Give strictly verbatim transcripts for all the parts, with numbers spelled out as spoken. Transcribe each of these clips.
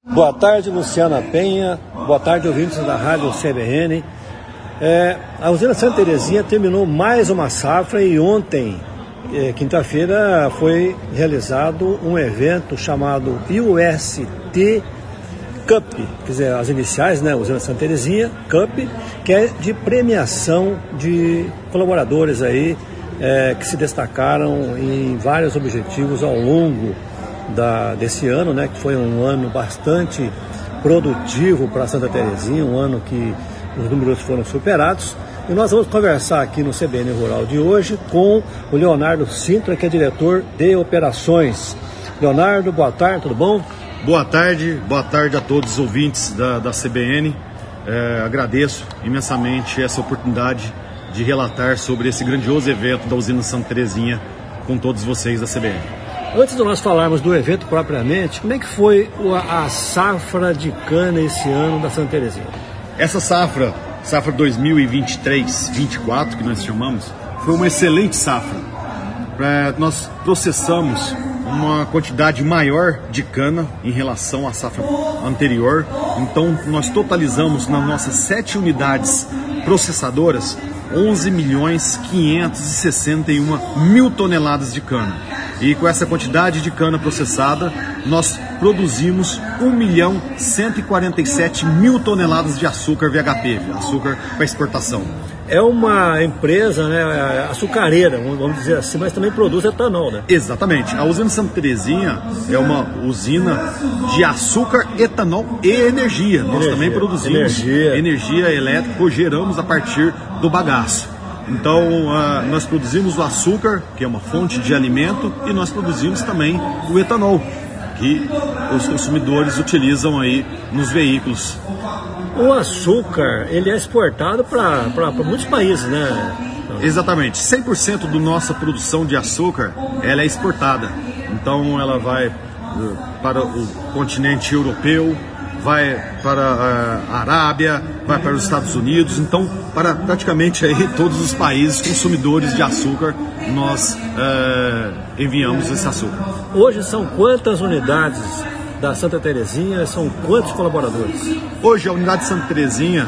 Boa tarde, Luciana Penha. Boa tarde, ouvintes da Rádio C B N. É, a usina Santa Terezinha terminou mais uma safra e ontem, é, quinta-feira, foi realizado um evento chamado U S T Cup, quer dizer, as iniciais, né, usina Santa Terezinha Cup, que é de premiação de colaboradores aí, é, que se destacaram em vários objetivos ao longo da, desse ano, né, que foi um ano bastante produtivo para Santa Terezinha, um ano que os números foram superados. E nós vamos conversar aqui no C B N Rural de hoje com o Leonardo Sintra, que é diretor de operações. Leonardo, boa tarde, tudo bom? Boa tarde, boa tarde a todos os ouvintes da, da C B N. É, agradeço imensamente essa oportunidade de relatar sobre esse grandioso evento da usina Santa Terezinha com todos vocês da C B N. Antes de nós falarmos do evento propriamente, como é que foi a safra de cana esse ano da Santa Terezinha? Essa safra, safra dois mil e vinte e três vinte e quatro, que nós chamamos, foi uma excelente safra. É, nós processamos uma quantidade maior de cana em relação à safra anterior. Então, nós totalizamos nas nossas sete unidades processadoras onze milhões quinhentos e sessenta e uma mil toneladas de cana. E com essa quantidade de cana processada, nós produzimos um milhão cento e quarenta e sete mil toneladas de açúcar V H P, açúcar para exportação. É uma empresa, né, açucareira, vamos dizer assim, mas também produz etanol, né? Exatamente. A usina Santa Terezinha é uma usina de açúcar, etanol e energia. Nós energia, também produzimos energia. energia elétrica, geramos a partir do bagaço. Então, uh, nós produzimos o açúcar, que é uma fonte de alimento, e nós produzimos também o etanol, que os consumidores utilizam aí nos veículos. O açúcar, ele é exportado para muitos países, né? Exatamente. cem por cento da nossa produção de açúcar, ela é exportada. Então, ela vai uh, para o continente europeu, vai para a Arábia, vai para os Estados Unidos. Então, para praticamente aí todos os países consumidores de açúcar, nós uh, enviamos esse açúcar. Hoje são quantas unidades da Santa Terezinha, são quantos colaboradores? Hoje a unidade Santa Terezinha,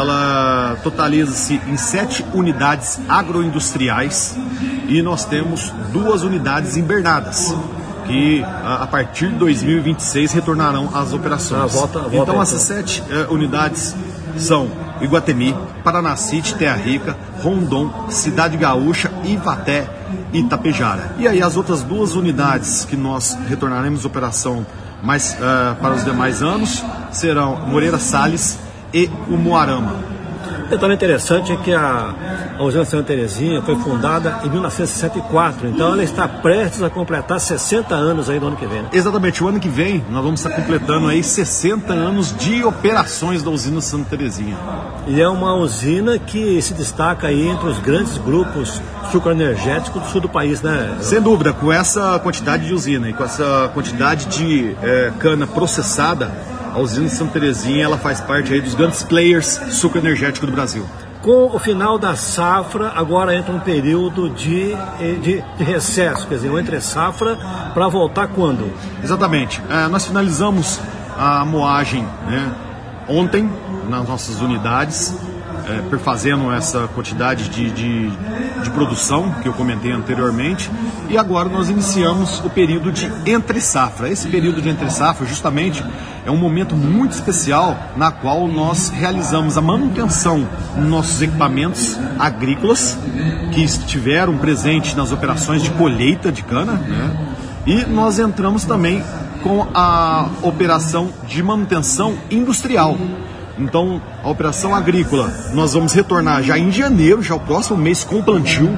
ela totaliza-se em sete unidades agroindustriais e nós temos duas unidades invernadas, que a partir de dois mil e vinte e seis retornarão às operações. Ah, volta, volta então então. Essas sete uh, unidades são Iguatemi, Paranacite, Terra Rica, Rondon, Cidade Gaúcha, Ivaté e Itapejara. E aí as outras duas unidades que nós retornaremos à operação mais uh, para os demais anos serão Moreira Salles e o Moarama. O detalhe interessante é que a, a usina Santa Terezinha foi fundada em mil novecentos e sessenta e quatro, então ela está prestes a completar sessenta anos aí no ano que vem. Né? Exatamente, o ano que vem nós vamos estar completando aí sessenta anos de operações da usina Santa Terezinha. E é uma usina que se destaca aí entre os grandes grupos sucroenergéticos do sul do país, né? Sem dúvida, com essa quantidade de usina e com essa quantidade de é, cana processada, a usina Santa Terezinha, ela faz parte aí dos grandes players sucroenergéticos do Brasil. Com o final da safra, agora entra um período de, de, de recesso, quer dizer, um entre safra, para voltar quando? Exatamente. É, nós finalizamos a moagem, né, ontem nas nossas unidades, é, perfazendo essa quantidade de, de, de produção que eu comentei anteriormente, e agora nós iniciamos o período de entre-safra. Esse período de entre-safra, justamente, é um momento muito especial na qual nós realizamos a manutenção dos nossos equipamentos agrícolas que estiveram presentes nas operações de colheita de cana, né? E nós entramos também com a operação de manutenção industrial. Então, a operação agrícola, nós vamos retornar já em janeiro, já o próximo mês, com o plantio.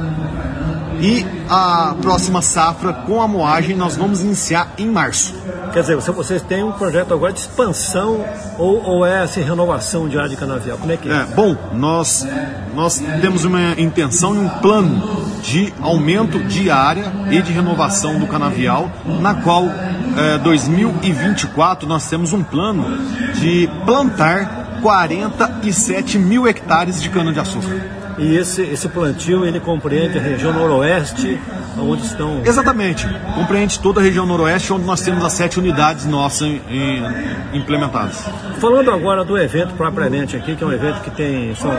E a próxima safra, com a moagem, nós vamos iniciar em março. Quer dizer, vocês têm um projeto agora de expansão ou, ou é assim, renovação de área de canavial? Como é que é? é bom, nós, nós temos uma intenção e um plano de aumento de área e de renovação do canavial, na qual, é, dois mil e vinte e quatro, nós temos um plano de plantar quarenta e sete mil hectares de cana-de-açúcar. E esse, esse plantio, ele compreende a região noroeste, onde estão... Exatamente, compreende toda a região noroeste, onde nós temos as sete unidades nossas em, em, implementadas. Falando agora do evento propriamente aqui, que é um evento que tem, são,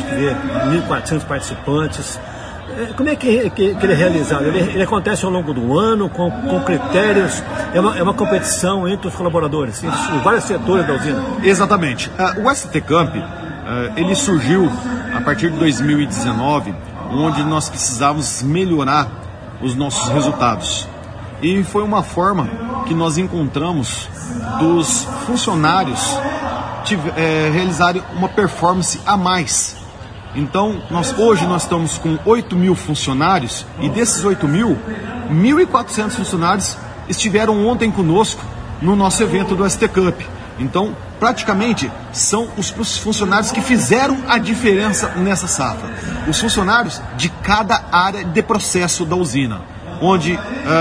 vê, mil e quatrocentos participantes. Como é que, que, que ele é realizado? Ele, ele acontece ao longo do ano, com, com critérios, é uma, é uma competição entre os colaboradores, em vários setores da usina? Exatamente. Uh, o S T Camp, uh, ele surgiu a partir de dois mil e dezenove, onde nós precisávamos melhorar os nossos resultados. E foi uma forma que nós encontramos dos funcionários tive, é, realizarem uma performance a mais. Então, nós, hoje nós estamos com oito mil funcionários e desses oito mil, mil e quatrocentos funcionários estiveram ontem conosco no nosso evento do S T Cup. Então, praticamente, são os funcionários que fizeram a diferença nessa safra. Os funcionários de cada área de processo da usina, onde uh,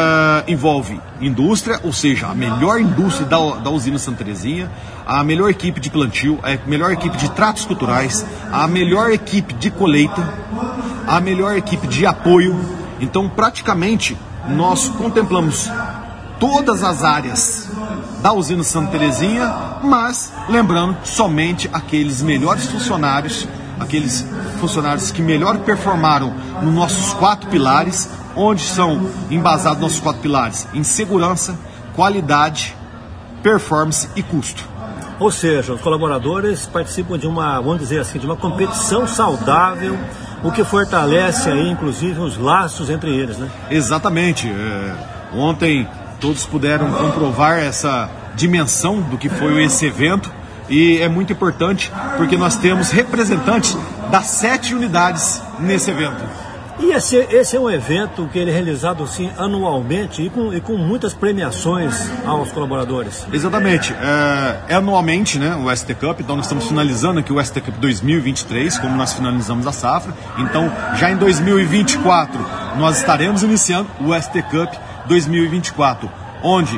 envolve indústria, ou seja, a melhor indústria da, da usina Santa Terezinha, a melhor equipe de plantio, a melhor equipe de tratos culturais, a melhor equipe de colheita, a melhor equipe de apoio. Então, praticamente, nós contemplamos todas as áreas da usina Santa Terezinha, mas lembrando somente aqueles melhores funcionários, aqueles funcionários que melhor performaram nos nossos quatro pilares, onde são embasados nossos quatro pilares em segurança, qualidade, performance e custo. Ou seja, os colaboradores participam de uma, vamos dizer assim, de uma competição saudável, o que fortalece aí, inclusive, os laços entre eles, né? Exatamente. É, ontem todos puderam comprovar essa dimensão do que foi esse evento e é muito importante porque nós temos representantes das sete unidades nesse evento. E esse, esse é um evento que ele é realizado assim, anualmente e com, e com muitas premiações aos colaboradores. Exatamente. É, é anualmente, né, o S T Cup, então nós estamos finalizando aqui o S T Cup dois mil e vinte e três, como nós finalizamos a safra. Então, já em dois mil e vinte e quatro, nós estaremos iniciando o S T Cup dois mil e vinte e quatro, onde uh,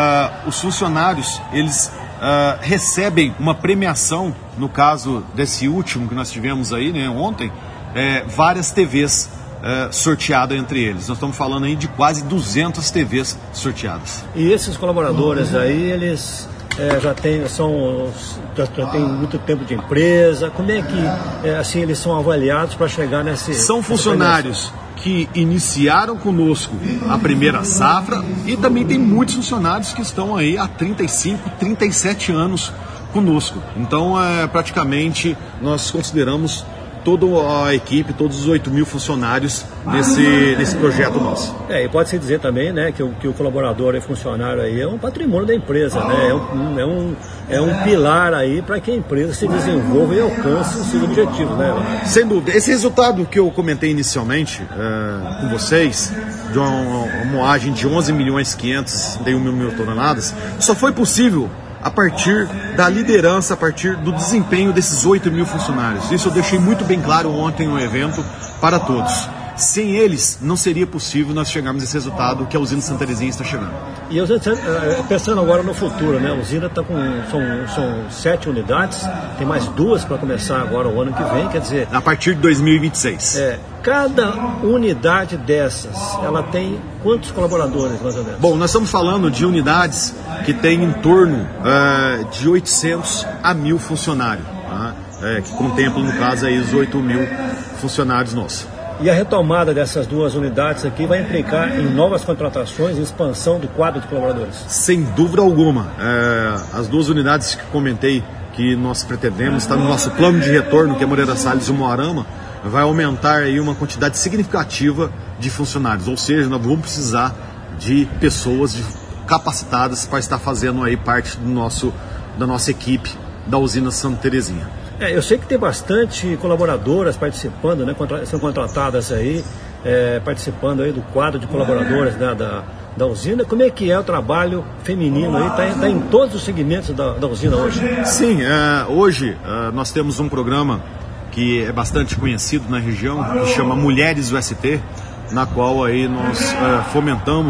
os funcionários, eles uh, recebem uma premiação, no caso desse último que nós tivemos aí, né, ontem, é, várias T Vs Uh, sorteada entre eles. Nós estamos falando aí de quase duzentas T Vs sorteadas. E esses colaboradores aí, eles é, já têm são, já, já têm muito tempo de empresa. Como é que é, assim eles são avaliados para chegar nesse... São funcionários que iniciaram conosco a primeira safra e também tem muitos funcionários que estão aí há trinta e cinco, trinta e sete anos conosco. Então, é, praticamente, nós consideramos toda a equipe, todos os oito mil funcionários nesse, nesse projeto nosso. É, e pode-se dizer também, né, que o, que o colaborador e funcionário aí é um patrimônio da empresa, né, é um, é um, é um pilar aí para que a empresa se desenvolva e alcance os seus objetivos, né? Sem dúvida. Esse resultado que eu comentei inicialmente é, com vocês, de uma, uma moagem de onze milhões quinhentos e sessenta e um mil toneladas, só foi possível a partir da liderança, a partir do desempenho desses oito mil funcionários. Isso eu deixei muito bem claro ontem no evento para todos. Sem eles, não seria possível nós chegarmos a esse resultado que a usina Santa Terezinha está chegando. E a usina, pensando agora no futuro, né? A usina está com são, são sete unidades, tem mais duas para começar agora o ano que vem, quer dizer... A partir de dois mil e vinte e seis. É, cada unidade dessas, ela tem quantos colaboradores, mais ou menos? Bom, nós estamos falando de unidades que têm em torno uh, de oitocentos a mil funcionários, tá? É, que contemplam, no caso, aí, os oito mil funcionários nossos. E a retomada dessas duas unidades aqui vai implicar em novas contratações e expansão do quadro de colaboradores? Sem dúvida alguma. É, as duas unidades que comentei que nós pretendemos, está no nosso plano de retorno, que é Moreira Salles e Umuarama, vai aumentar aí uma quantidade significativa de funcionários. Ou seja, nós vamos precisar de pessoas capacitadas para estar fazendo aí parte do nosso, da nossa equipe da usina Santa Terezinha. É, eu sei que tem bastante colaboradoras participando, né, contra, são contratadas aí, é, participando aí do quadro de colaboradores, né, da, da usina. Como é que é o trabalho feminino aí? Está tá em todos os segmentos da, da usina hoje? Sim, é, hoje é, nós temos um programa que é bastante conhecido na região, que chama Mulheres U S T, na qual aí nós é, fomentamos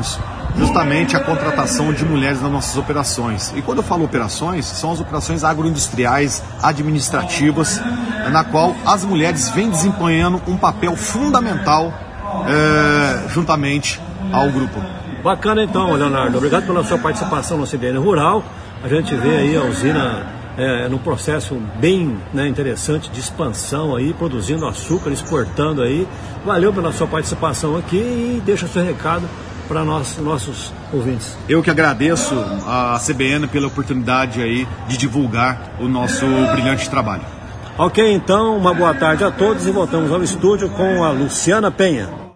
justamente a contratação de mulheres nas nossas operações. E quando eu falo operações, são as operações agroindustriais, administrativas, na qual as mulheres vêm desempenhando um papel fundamental é, juntamente ao grupo. Bacana então, Leonardo. Obrigado pela sua participação no C B N Rural. A gente vê aí a usina é, num processo bem, né, interessante de expansão aí, produzindo açúcar, exportando aí. Valeu pela sua participação aqui e deixa seu recado para nós, nossos ouvintes. Eu que agradeço a C B N pela oportunidade aí de divulgar o nosso brilhante trabalho. Ok, então, uma boa tarde a todos e voltamos ao estúdio com a Luciana Penha.